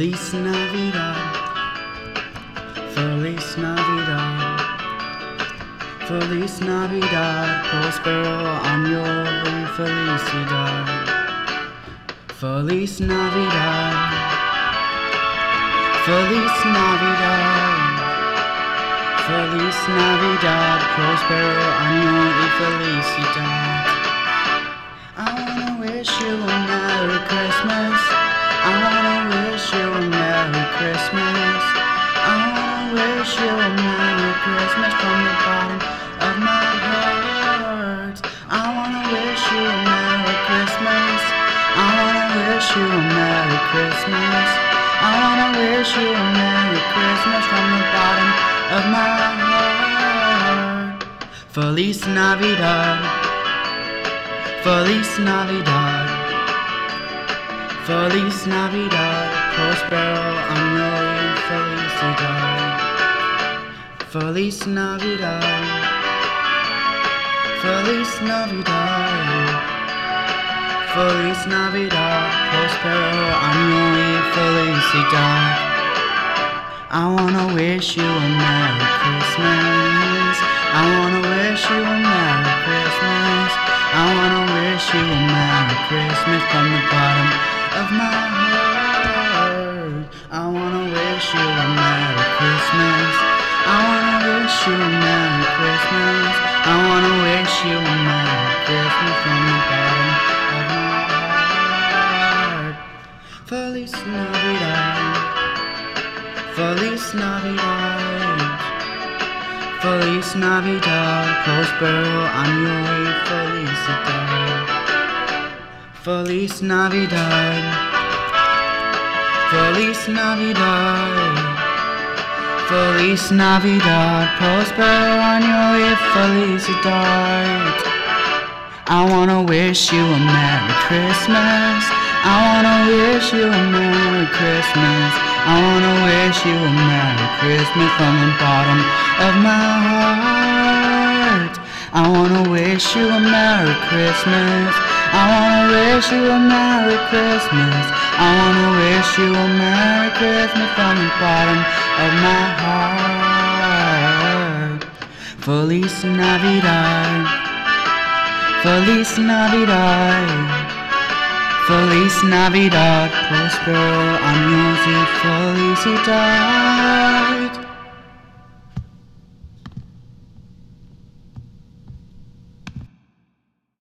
Feliz Navidad, Feliz Navidad, Feliz Navidad, prospero año y felicidad. Feliz Navidad, Feliz Navidad, Feliz Navidad, prospero año y felicidad. I wanna wish you a Merry Christmas. I wanna wish you a Merry Christmas. I wanna wish you a Merry Christmas from the bottom of my heart. I wanna wish you a Merry Christmas. I wanna wish you a Merry Christmas. I wanna wish you a Merry Christmas from the bottom of my heart. Feliz Navidad, Feliz Navidad, Feliz Navidad, prospero año y felicidad. Feliz Navidad, Feliz Navidad, Feliz Navidad, prospero año y felicidad. I wanna wish you a Merry Christmas. I wanna wish you a Merry Christmas. I wanna wish you a Merry Christmas from the bottom of my heart. I wanna wish you a Merry Christmas. I wanna wish you a Merry Christmas. I wanna wish you a Merry Christmas from the bottom of my heart. Feliz Navidad, Feliz Navidad, Feliz Navidad, prospero año y felicidad. Feliz Navidad, Feliz Navidad, Feliz Navidad, prospero año y felicidad. I wanna wish you a Merry Christmas. I wanna wish you a Merry Christmas. I wanna wish you a Merry Christmas from the bottom of my heart. I wanna wish you a Merry Christmas. I wanna wish you a Merry Christmas. I wanna wish you a Merry Christmas from the bottom of my heart. Feliz Navidad, Feliz Navidad, Feliz Navidad, prospero años y felicidad.